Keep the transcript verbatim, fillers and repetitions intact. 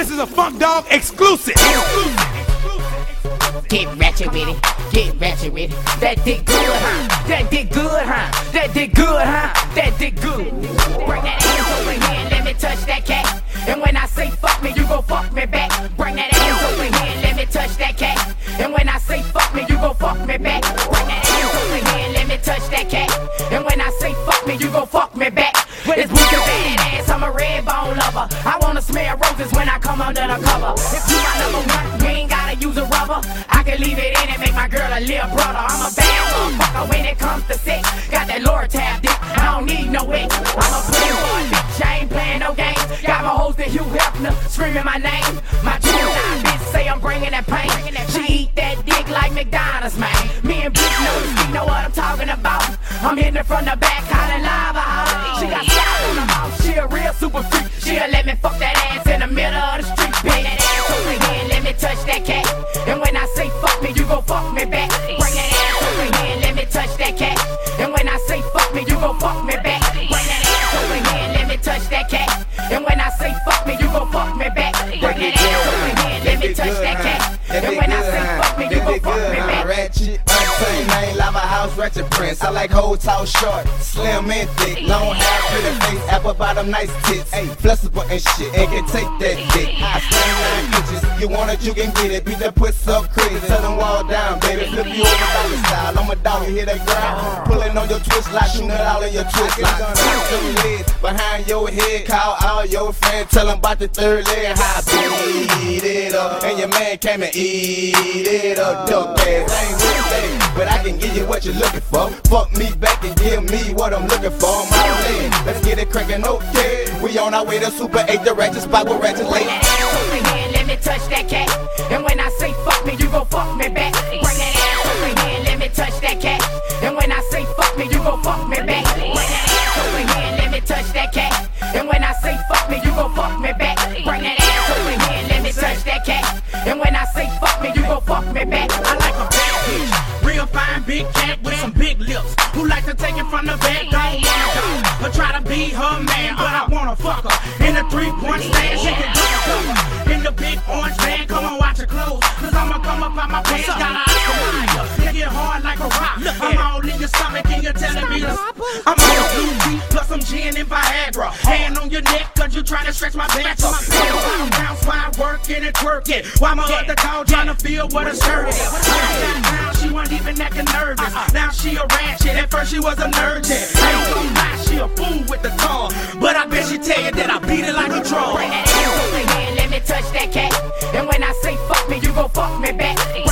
This is a Funk Dog exclusive. Get ratchet with it, get ratchet with it. That dick good, huh? That dick good, huh? That dick good, huh? That dick good. Bring that ass over here and let me touch that cat. And when I say fuck me, you gon' fuck me back. Bring that ass over here and let me touch that cat. And when I say fuck me, you gon' fuck me back. Bring that ass over here and let me touch that cat. And when I say fuck me, you gon' fuck me back. It's Boosie badass, I'm a red bone lover. I wanna smell roses when I come under the cover. If you my number one, you ain't gotta use a rubber. I can leave it in and make my girl a little brother. I'm a bad motherfucker when it comes to sex. Got that Lord tab dick, I don't need no wick. I'm a playboy bitch, I ain't playing no games. Got my hoes to Hugh Hefner, screaming my name. My juvenile bitch say I'm bringing that pain. She eat that dick like McDonald's, man. Me and bitch know she know what I'm talking about. I'm hitting it from the back, calling lava. She got style on the mouth, she a real super freak. She'll let me fuck that ass in the middle of the street. Bring that ass over here and let me touch that cat. And when I say fuck me, you gon' fuck me back. Bring that ass over here and let me touch that cat. And when I say fuck me, you gon' fuck me back. Bring that ass over here and let me touch that cat. And when I say fuck me, you gon' fuck me back. Bring that ass over here and let me touch that cat. And when I say fuck me, you gon' fuck me back. Ratchet, untamed, name, lava house, ratchet prince. I like whole tall, short, slim and thick, long hair, pretty face, apple bottom, nice tits, ayy, flexible and shit, and can take that dick. I stand nine inches, you want it, you can get it. Beat the puss up crazy, tell them wall down, baby. Flip you over doggy style, I'm a dog, you hear that ground. Pulling on your twist lock, shooting it all in your twist lock. Touch them legs behind your head, call all your friends, tell them about the third leg. How I beat it up, and your man came and eat it up. Dope ass, I ain't with that, but I can give you what you're looking for. Fuck me back and give me what I'm looking for. My man, let's get it crackin', okay. We on our way to Super eight, the ratchet spot with ratchet late. Bring that ass over here and let me touch that cat. And when I say fuck me, you gon' fuck me back. Bring that ass over here and let me touch that cat. And when I say fuck me, you gon' fuck me back. Bring that ass over here and let me touch that cat. And when I say fuck me, you gon' fuck me back. Bring that ass over here and let me touch that cat. And when I say fuck me, you gon' fuck me back. I like a bad bitch, real fine big cat with some big lips, who like to take it from the back. Don't wanna go or try to be her man, but I wanna fuck her in a three-point stand. She can duck her in the big orange van. Come on, watch your clothes, cause I'ma come up out my pants. Got an Oscar Mayer, you get hard like a rock. I'm all in your stomach and you're telling me to. I'm on a blue beat plus some gin and Viagra. Hand on your neck cause you trying to stretch my back up. Bounce while working and twerking, while my other dog trying to feel what a skirt is. Now she wasn't even acting nervous. Now she a ratchet, at first she was a nerd. Ain't gon' lie, she a fool with the tongue, but I bet she tell you that I beat it like a drum. Bring that ass over here and let me touch that cat. And when I say fuck me, you gon' fuck me back.